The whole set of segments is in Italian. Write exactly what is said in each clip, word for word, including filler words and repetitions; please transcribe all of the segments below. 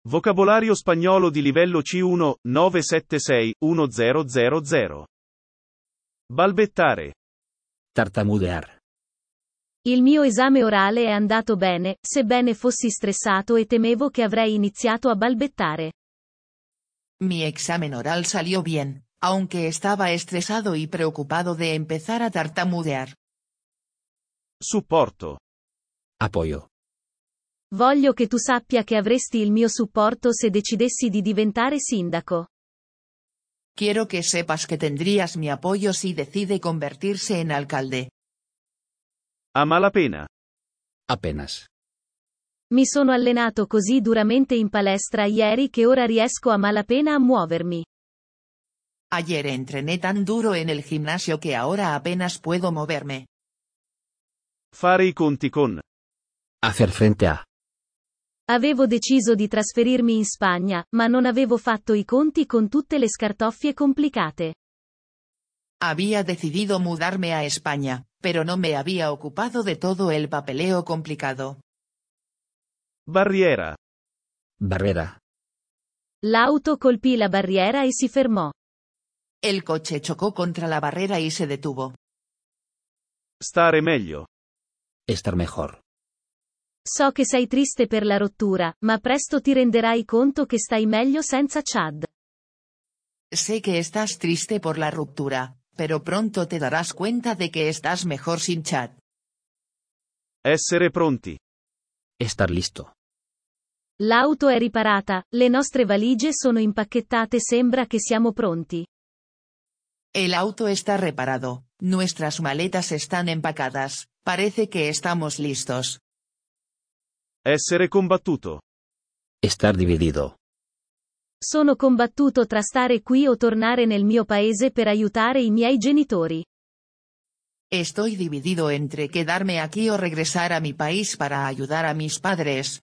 Vocabolario spagnolo di livello C uno, nove sette sei, uno zero zero zero. Balbettare. Tartamudear. Il mio esame orale è andato bene, sebbene fossi stressato e temevo che avrei iniziato a balbettare. Mi examen oral salió bien, aunque estaba estresado y preocupado de empezar a tartamudear. Supporto. Apoyo. Voglio che tu sappia che avresti il mio supporto se decidessi di diventare sindaco. Quiero que sepas que tendrías mi apoyo si decide convertirse en alcalde. A malapena. Apenas. Mi sono allenato così duramente in palestra ieri che ora riesco a malapena a muovermi. Ayer entrené tan duro en el gimnasio que ahora apenas puedo moverme. Fare i conti con. Hacer frente a. Avevo deciso di trasferirmi in Spagna, ma non avevo fatto i conti con tutte le scartoffie complicate. Había decidido mudarme a España, pero no me había ocupado de todo el papeleo complicado. Barriera. Barrera. L'auto colpì la barriera e si fermò. El coche chocó contra la barrera y se detuvo. Stare meglio. Estar mejor. So che sei triste per la rottura, ma presto ti renderai conto che stai meglio senza Chad. Sé que estás triste por la ruptura, pero pronto te darás cuenta de que estás mejor sin Chad. Essere pronti. Estar listo. L'auto è riparata, le nostre valigie sono impacchettate, sembra che siamo pronti. El auto está reparado, nuestras maletas están empacadas, parece que estamos listos. Essere combattuto. Estar dividido. Sono combattuto tra stare qui o tornare nel mio paese per aiutare i miei genitori. Estoy dividido entre quedarme aquí o regresar a mi país para ayudar a mis padres.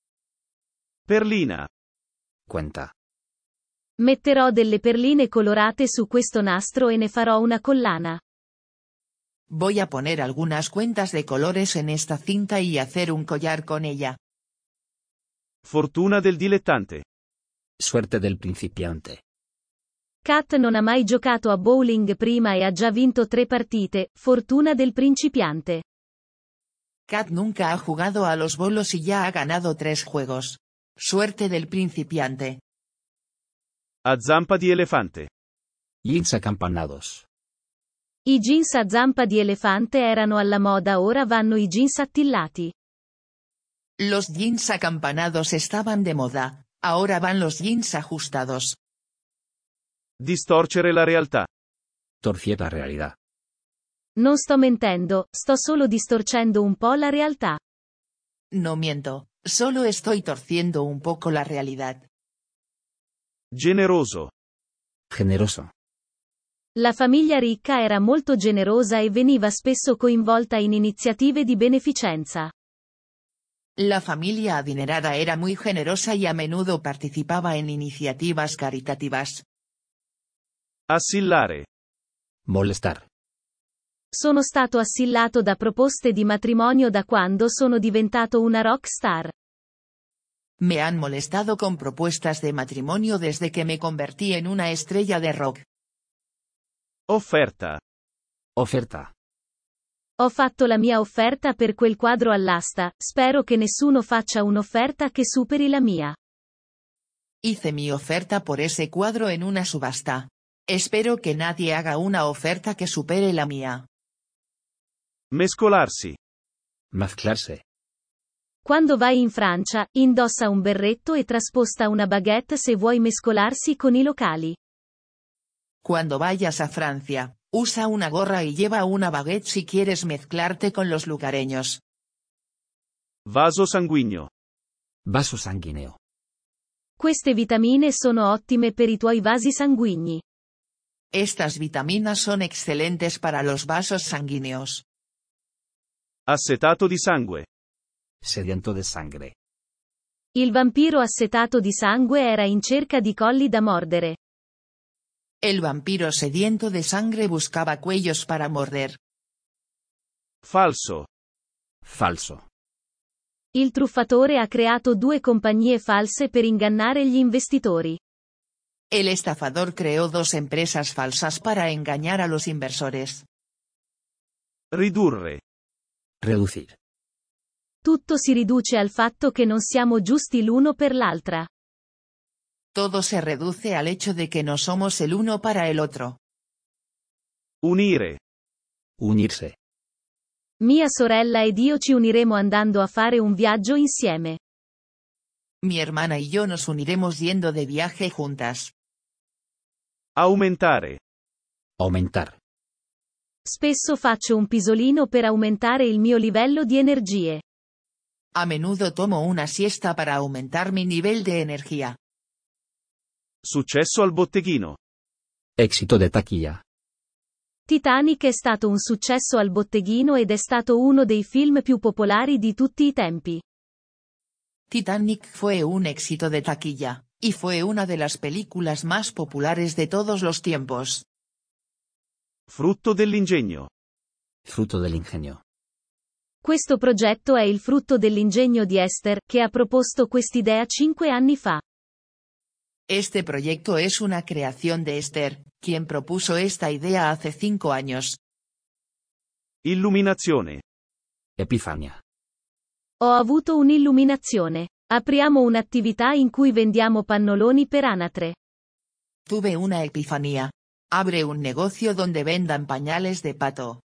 Perlina. Cuenta. Metterò delle perline colorate su questo nastro e ne farò una collana. Voy a poner algunas cuentas de colores en esta cinta y hacer un collar con ella. Fortuna del dilettante. Suerte del principiante. Kat non ha mai giocato a bowling prima e ha già vinto tre partite, fortuna del principiante. Kat nunca ha jugado a los bolos y ya ha ganado tres juegos. Suerte del principiante. A zampa di elefante. Jeans acampanados. I jeans a zampa di elefante erano alla moda, ora vanno i jeans attillati. Los jeans acampanados estaban de moda, ahora van los jeans ajustados. Distorcere la realtà. Torcer la realidad. Non sto mentendo, sto solo distorcendo un po' la realtà. No miento, solo estoy torciendo un poco la realidad. Generoso. Generoso. La famiglia ricca era molto generosa e veniva spesso coinvolta in iniziative di beneficenza. La familia adinerada era muy generosa y a menudo participaba en iniciativas caritativas. Assillare. Molestar. Sono stato assillato da proposte di matrimonio da quando sono diventato una rock star. Me han molestado con propuestas de matrimonio desde que me convertí en una estrella de rock. Offerta. Oferta. Ho fatto la mia offerta per quel quadro all'asta, spero che nessuno faccia un'offerta che superi la mia. Hice mi oferta por ese cuadro en una subasta. Espero que nadie haga una oferta que supere la mía. Mescolarsi. Mezclarse. Quando vai in Francia, indossa un berretto e trasposta una baguette se vuoi mescolarsi con i locali. Cuando vayas a Francia, usa una gorra y lleva una baguette si quieres mezclarte con los lugareños. Vaso sanguigno. Vaso sanguíneo. Queste vitamine sono ottime per i tuoi vasi sanguigni. Estas vitaminas son excelentes para los vasos sanguíneos. Assetato di sangue. Sediento de sangre. Il vampiro assetato di sangue era in cerca di colli da mordere. El vampiro sediento de sangre buscaba cuellos para morder. Falso. Falso. Il truffatore ha creato due compagnie false per ingannare gli investitori. El estafador creó dos empresas falsas para engañar a los inversores. Ridurre. Reducir. Tutto si riduce al fatto che non siamo giusti l'uno per l'altra. Todo se reduce al hecho de que no somos el uno para el otro. Unire. Unirse. Mia sorella ed io ci uniremo andando a fare un viaggio insieme. Mi hermana y yo nos uniremos yendo de viaje juntas. Aumentare. Aumentar. Spesso faccio un pisolino per aumentare il mio livello di energie. A menudo tomo una siesta para aumentar mi nivel de energía. Successo al botteghino. Éxito de taquilla. Titanic è stato un successo al botteghino ed è stato uno dei film più popolari di tutti i tempi. Titanic fue un éxito de taquilla, y fue una de las películas más populares de todos los tiempos. Frutto dell'ingegno. Fruto del ingenio. Questo progetto è il frutto dell'ingegno di Esther, che ha proposto quest'idea cinque anni fa. Este proyecto es una creación de Esther, quien propuso esta idea hace cinco años. Illuminazione. Epifania. Ho avuto un'illuminazione. Apriamo un'attività in cui vendiamo pannoloni per anatre. Tuve una epifanía. Abre un negocio donde vendan pañales de pato.